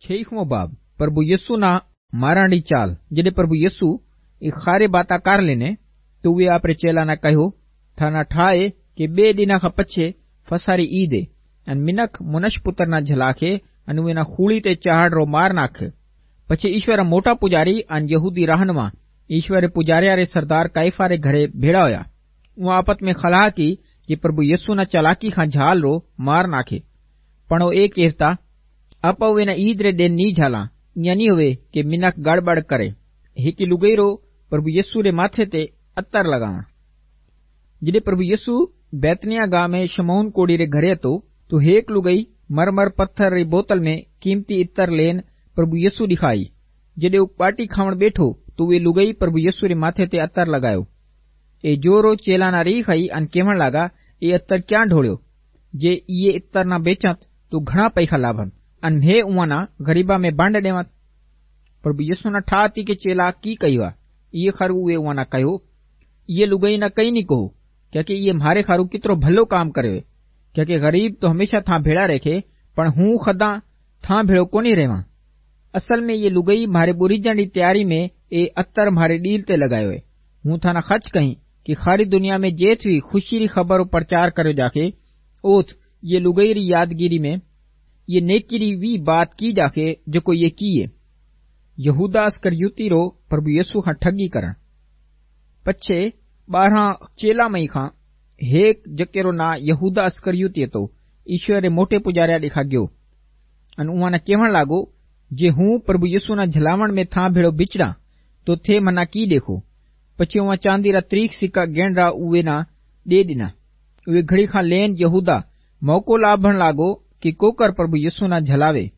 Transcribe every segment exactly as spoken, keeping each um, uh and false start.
छवीहमो बाब प्रभु यीशु ना मारण री चाल। जॾहिं प्रभु यीशु ई खारे बाता कर लेने तो उहे आपरे चेला ना कहो थाना ठाए के बे दिना खां पछे फसारी ईद अन मिनक मुनश पुत्र ना झलाखे अन उहे ना खूली ते चहाड़ रो मार नाखे। पछे ईश्वर मोटा पुजारी अन यहूदी रहनुमा ईश्वर पुजारिया रे सरदार काइफा रे घरे भेड़ा होया। उहा आपत में खलाह की कि प्रभु यीशु ना चालाकी खां झाल रो मार नाखे। पण ओ ए कहता आप उहे ना ईद रे दिन नी झाला, इं नी हुए कि मिनक गड़बड़ करे। हिक लुगई रो प्रभु यीशु रे माथे ते अत्तर लगावण। जॾहिं प्रभु यीशु बैतनिया गांव में शमौन कोड़ी रे घरे तो तो हेक लुगई मरमर पत्थर री बोतल में कीमती इत्तर लेन प्रभु यीशु दिखाई। जॾहिं उ पाटी खावण बैठो तो वे लुगई प्रभु यीशु रे माथे ते अत्तर लगायो। ए जोरो चेला ना री खाई अन कहण लगा ए अत्तर क्या ढोळ्यो, जे ये इत्तर ना बेचत तो घणा पैसा लाभन अन हे उहा ना गरीबा में बांड देवत। प्रभु यीशु ना ठाती के चेला की कहिवा ये खरू वे उहा ना कहो ये लुगई ना कई नी कहो, क्योंकि ये म्हारे खारू कितरो भलो काम करे। क्योंकि गरीब तो हमेशा था भेड़ा रखे पण हूँ खदा था भेड़ो कोनी रेवा। असल में ये लुगई म्हारे बुरीजन री तैयारी में ए अत्तर म्हारे डील ते लगायो है। हूँ थाना खच कहीं कि खारी दुनिया में जेत भी खुशी री खबर प्रचार करो जाके ओथ ये लुगई री यादगिरी में ये नेकी री वी बात की जाके जो को ये की है। यहूदा अस्करियोती रो प्रभु यीशु खां ठगी करण। पछे बारह चेला मई खां हेक जकेरो ना यहूदा अस्करियोती तो ईश्वर रे मोटे पुजारिया दिखा गयो अन उहा ने कहण लागो जे हूँ प्रभु यीशु ना झलावण में था भेड़ो बिचड़ा तो थे मना की देखो। पछे उहा चांदी रा त्रीख सिक्का गेंडरा उवे ना दे दिना। उहे घड़ी खां लेन यहूदा मौको लाभण लागो कि कोकर प्रभु यीशु ना झलावे।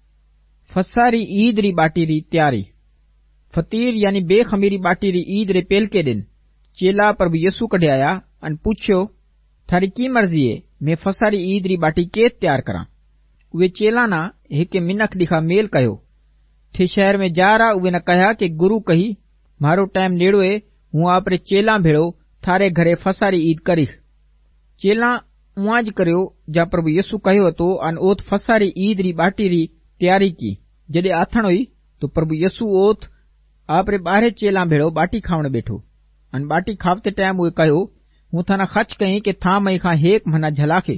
फसारी ईद री बाटी री तैयारी। फतीर यानी बेखमीरी बाटी री ईद रे पेलके दिन चेला प्रभु यीशु कढे आया अन पूछ्यो थारी की मर्जी है मैं फसारी ईद री बाटी के तैयार करा। उहे चेला ना एक मिनक दिखा मेल कहो थे शहर में जा रहा। उहे न कहा कि गुरु कही मारो टाइम नेड़ो है हूँ आपरे चेला भेड़ो थारे घरे फसारी ईद करी। चेला उहाँ ज कर्यो जा प्रभु यीशु कहो तो अन ओथ फसारी ईद री बाटी री तैयारी की। जॾहिं आथण हुई तो प्रभु यीशु ओथ आपरे बारह चेला भेड़ो बाटी खावण बैठो अन बाटी खावते टाइम उहे कहो हूँ थाना खच कहीं कि था मई खां हेक मना झलाखे।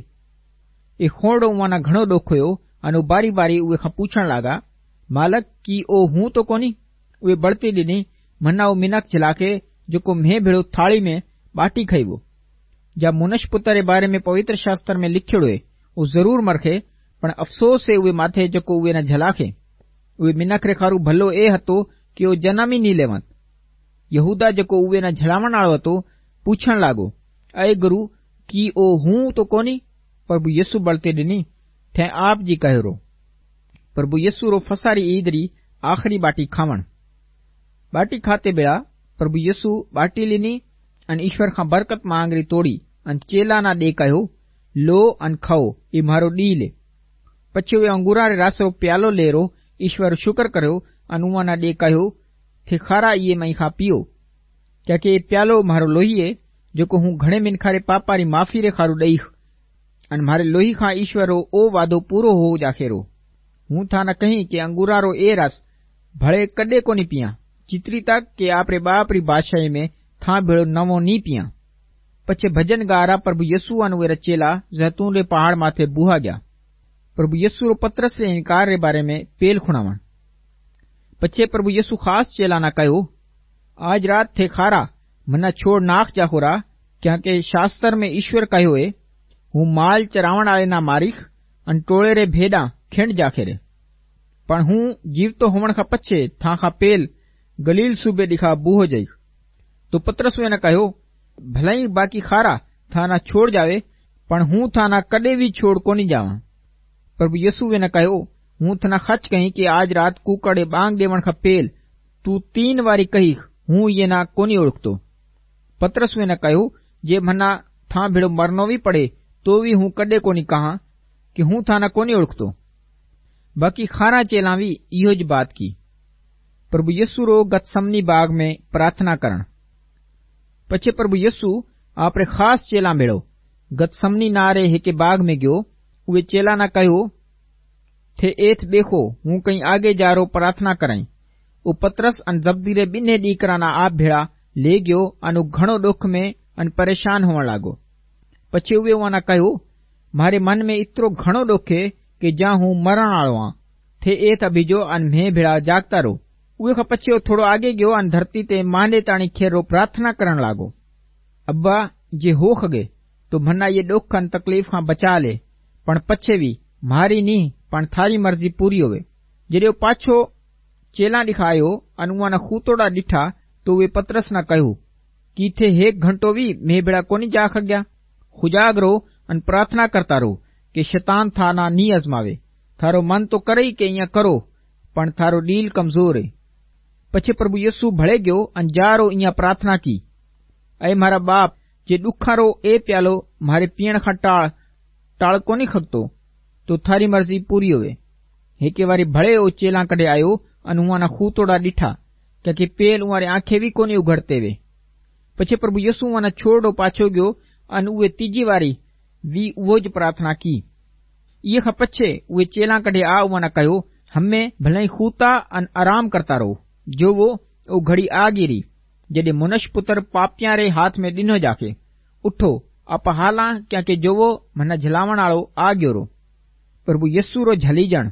ए खोड़ो उहा ना घणो ॾोख हुयो अन बारी बारी उहे खां पूछण लगा मालक की ओ हूँ तो कोनी। उहे बड़ती ॾिनी मना ओ मिनक झलाखे जेको म्हे भेड़ो थाली में बाटी खाइबो। जा मुनश पुत्र जे बारे में पवित्र शास्त्र में लिखियो है उ जरूर मरखे पण अफ़सोस है उहे माथे जेको उहे न झलाखे। उहे मिनक रे खारू भलो ए हतो कि ओ जनम ही नी लेवंत। यहूदा जेको उहे न झलावण वाळो हतो पूछण लागो अय गुरु की ओ हूँ तो कोनी। प्रभु यीशु बलते ॾिनी थे आप जी कहो। प्रभु यीशु रो फसारी ईद री आखिरी बाटी खावण। बाटी खाते बेड़ा प्रभु यीशु बाटी लिनी अन ईश्वर खां बरकत मांगरी तोड़ी अन चेला ना दे कहो लो अन खाओ ई मारो डील। पछे वे अंगूरा रे रस रो प्यालो लेरो ईश्वर शुक्र करो अन उहा ना दे कहो थे खारा इए मई खां पियो क्योंकि ये प्यालो मारो लोही है जेको हूँ घणे मिनखा रे पापा री माफ़ी रे खारू ॾई अन मारे लोही खां ईश्वर रो ओ वादो पूरो हो जाखेरो। हूँ था न कहीं कि अंगूरा रो ए रस भले कदे कोनी पिया चितरी तक के आपरे बाप री बादशाही में था भेड़ो नवो नी पिया। पछे भजन गारा प्रभु यीशु अन उहे चेला जैतून रे पहाड़ माथे बुहा गया। प्रभु यीशु रो पतरस रे इनकार रे बारे में पेल खुणावण। पछे प्रभु यीशु खास चेला ना कहो आज रात थे खारा मना छोड़ नाख जाखोरा क्योंकि शास्त्र में ईश्वर कहो है हूँ माल चरावण आले ना मारिख अन टोले रे भेड़ा खिंड जाखेरे। पण हूँ जीवतो होवण खां पछे था खां पेल गलील सूबे दिखा बूहो जई। तो पतरस ने कहो भलाई बाकी खारा था ना छोड़ जावे पण हूँ था ना कदे भी छोड़ कोनी जावा। प्रभु यीशु ने कहो हूँ थना खच कहीं कि आज रात कुकड़े बांग देवण खां पेल तू तीन वारी कही हूँ ये ना कोनी ओळखतो। पतरस ने कहो जे मना था भेड़ो मरनो भी पड़े तो भी हूँ कदे कोनी कहा कि हूँ था ना कोनी ओळखतो। बाकी खारा चेला भी इहो ज बात की। प्रभु यीशु रो गतसमनी बाग में प्रार्थना करण। पछे प्रभु यीशु आपरे खास चेला भेड़ो गतसमनी नारे हेके बाग में गयो। उहे चेला ना कहो थे एथ बेखो हूं कई आगे जारो प्रार्थना कराई। उ पतरस अन जब्दी रे बिन्हे डीकराना आप भेड़ा ले गयो अनु घणो दुख में अन परेशान होवण लागो। पछी उवे उना कहो, मारे मन में इतरो घणो दुख है कि जा हूं मरण आलो आ। थे एथ अभिजो अन मैं भेड़ा जागता रो। उहे खां पछी थोड़ो आगे गयो अन धरती ते मांडे ताणी खेरो प्रार्थना करण लागो, अब्बा जे हो खगे तो मन्ना ये दुख अन तकलीफ खां बचा ले, पण पछे भी मारी नी पण थारी मर्जी पूरी होवे। जॾहिं पाछो चेला ॾिखायो अन उन खूतोड़ा ॾिठा तो वे पतरस न कहो कि थे एक घंटो भी मैं बेड़ा कोनी जा खग्या। खुजाग रो अन प्रार्थना करता रो कि शैतान था ना नी अजमावे। थारो मन तो करे ही के इं करो पण थारो डील कमजोर है। पछे प्रभु यीशु भळे गयो अन जारो इं प्रार्थना की, ऐ मारा बाप जे दुखारो ए प्यालो मारे पीण खां टाळ टाळ कोनी खगतो तो थारी मर्जी पूरी होवे। हेके वारी भळे ओ चेला कढे आयो अन उना खूतोड़ा ॾिठा क्योंकि पेल उआरे आंखे भी कोनी उघड़ते वे। पछे प्रभु यीशु उना छोड़ो पाछो गयो अन उवे तीजी वारी वी उहो ज प्रार्थना की। इहे खां पछे उहे चेला कढे आ उना कहो, हमें भले खूता अन आराम करता रहो। जो वो ओ घड़ी आ गिरी जडे मनुष्य पुत्र पापियां रे हाथ में डिनो जाके। उठो आप हाला क्योंकि जो वो मना झलावण आलो आ गयो रो। प्रभु यीशु रो झलीजण।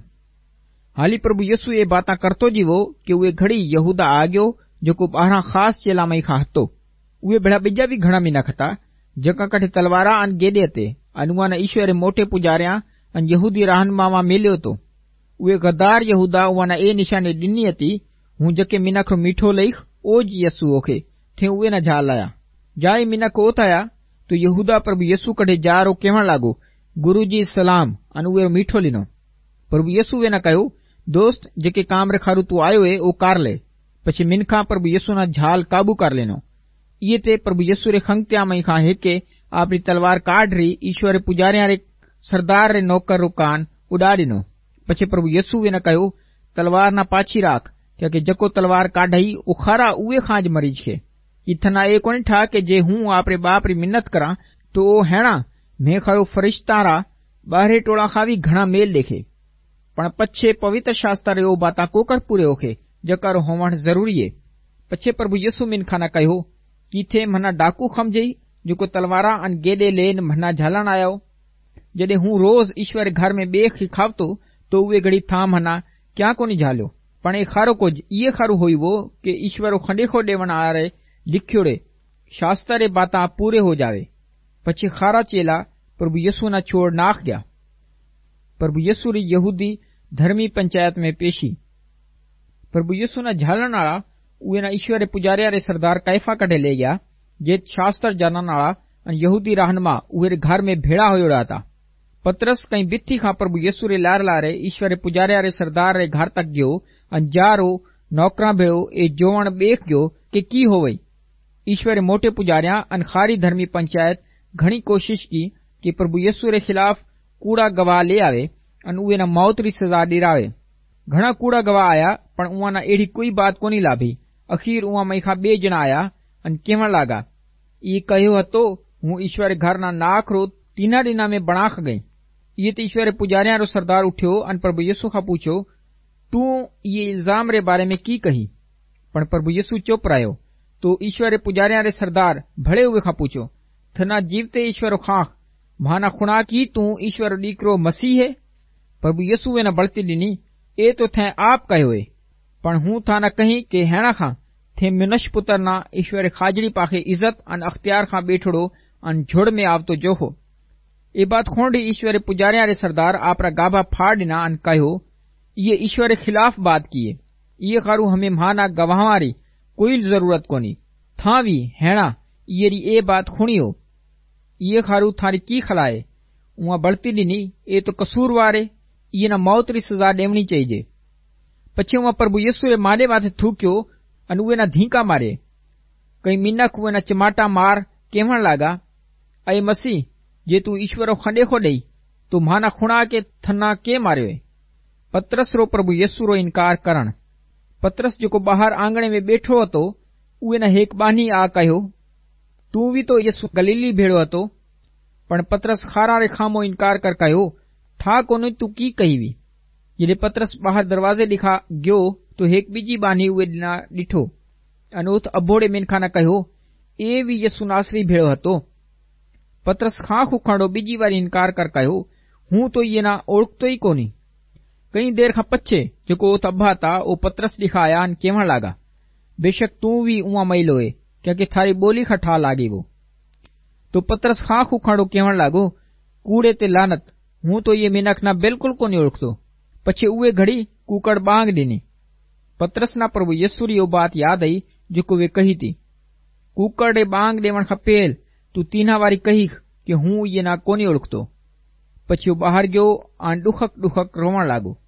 हाली प्रभु यीशु ये बातां करतो जीवो कि उहे घड़ी यहूदा आ गयो जेको ॿारहां ख़ास चेला मई खां हतो। उहे भेड़ा बिजा भी घणा मीना खता जका कठे तलवारा अन गेडे ते अनुमान ईश्वर मोटे पुजारियां अन यहूदी रहनुमावा मिलियो तो। उहे गद्दार यहूदा उना ए निशानी डिनी अती, हूं जके मिनख मीठो लईख ओज यसु ओखे थे उहे न झालाया। जाए मिनख ओथाया तो यहूदा प्रभु यीशु कढे जारो कहण लागो, गुरुजी सलाम अन उहे मीठो लिनो। प्रभु यीशु वे न कहो, दोस्त जेके काम रे खारू तू आयो है ओ कार ले। पछी मिनखा प्रभु यीशु ना झाल काबू कर लेनो। इये ते प्रभु यीशु रे खंगत्या मई खां हेके आपरी तलवार काढ़ री ईश्वर पुजारियां रे सरदार रे नौकर रो कान उड़ा डिनो। पछी प्रभु यीशु वे न कहो, तलवार ना पाछी राख क्योंकि जको तलवार काढ़ई उखारा उवे खांज मरीज खे। इथना ए कोनी ठा के जे हूं आपरे बाप री मिन्नत करा तो ओ हेणा मैं खरो फरिश्ता रा बाहरे टोला खावी घणा मेल देखे। पण पछे पवित्र शास्त्र रे ओ बाता कोकर पूरे होखे जकर होवण जरूरी है। पछे प्रभु यीशु मिनखा न कहो कि थे मना डाकू खमजई जो तलवारा अन गेडे लेन मना झालण आयो। जडे हूं रोज ईश्वर घर में बे खावतो तो उहे घड़ी था मना क्या कोनी झाल्यो। पण ए खारो कुछ इे खारू होई वो कि ईश्वर खंडेखो देवण आरे लिख्योड़े शास्त्र रे बाता पूरे हो जावे। पछी खारा चेला प्रभु यीशु ना छोड़ नाख गया। प्रभु यीशु री यहूदी धर्मी पंचायत में पेशी। प्रभु यीशु ना झालण आला उहे ना ईश्वर पुजारिया रे सरदार कैफा कढे ले गया जे शास्त्र जानण आला अन यहूदी रहनुमा उहे रे घर में भेड़ा होयोड़ा था। पतरस कई बिथी खां प्रभु यीशु रे लार लारे ईश्वर पुजारिया रे सरदार रे घर तक गयो अन जारो नौकरा भेड़ो ए जोवण बेख गयो कि की होवई। ईश्वर मोटे पुजारिया अन खारी धर्मी पंचायत घणी कोशिश की कि प्रभु यीशु रे खिलाफ कूड़ा गवाह ले आवे अन उहे ना मौत री सजा दिरावे। घणा कूड़ा गवाह आया पण उहा ना एड़ी कोई बात कोनी लाभी। अखीर उहा मई खां बे जणा आया अन कहण लागा, ई कहो हतो हूं ईश्वर घर ना नाख रो तीना दिना में बणाख गई। ये तो ईश्वर पुजारिया रो सरदार उठ्यो अन प्रभु यीशु खां पूछो, तू ये इल्जाम रे बारे में की कही। पण प्रभु यीशु चुप रह्यो। तो ईश्वर पुजारिया रे सरदार भले हुए खां पूछो, थना जीवते ईश्वर खां माना खुणा की तू ईश्वर दीकरो मसीह है। प्रभु यीशु ने बड़ती डिनी, ए तो थे आप कहो है पण हूं था न कही के हेणा खां थे मनुष्य पुत्र ना ईश्वर खाजड़ी पाखे इज्जत अन अख्तियार खां बैठड़ो अन झुड़ में आवतो जोहो। ए बात खोंडी ईश्वर पुजारिया रे सरदार आपरा गाभा फाड़ डिना अन कहो, ये ईश्वर खिलाफ बात किए। ये खारू हमें माना गवाहारी कोई जरूरत कोनी। था भी हेणा ये ए बात खुणियो। ये खारू थारी की खलाए। उहा बढ़ती डिनी, ए तो कसूरवारे ये न मौत री सजा देवनी चाहिए। पछे उहा प्रभु यीशु रे माडे माथे थूक्यो अन उहे न धीका मारे। कई मिनख उहे न चमाटा मार कहण लागा, ऐ मसीह जे तू ईश्वरो खंडेखो दई तो माना खुणा के थना के मारियो। पतरस रो प्रभु यीशु रो इनकार करण। पतरस जेको बाहर आंगणे में बैठो हतो उहे न हेक बानी आ कहो, तू भी तो यीशु गलीली भेड़ो हतो। पण पतरस खारा रे खामो इनकार कर कहो, ठा कोनी तू की कही वी। जॾहिं पतरस ॿाहिरि दरवाज़े ॾिखां गयो तो हेक ॿिजी बानी उहे ॾिना ॾिठो अने उत अभोड़े मिनखां कहियो ए बि यसु नासरी भेड़ो हतो। पतरस खां खुखणो ॿिजी वारी इनकार कर कयो हूं तो इहे ना ओळखतो ई कोन्ही। कई देर खां पछे जेको उत अभा था ओ पतरस ॾिखां आया आहिनि केवण लागा बेशक तूं बि उहा महीलो है क्योंकि थारी ॿोली खां ठा लागे वो। तो पतरस खां खुखणो केवण लागो कूड़े ते लानत हूं तो इहे मिनख ना बिल्कुल कोन्हे ओळखतो। पछे उहे घड़ी कूकड़ बांग ॾिनी। पतरस ना प्रभु यस्सु री बात याद आई जेको वे कही थी कूकड़ रे बांग ॾेवण खां पहिल तू तीना वारी कही कि हूं इहे ना कोन्हे ओळखतो। पछी ॿाहिरि गयो ऐं ॾुखक ॾुखक रोवण लागो।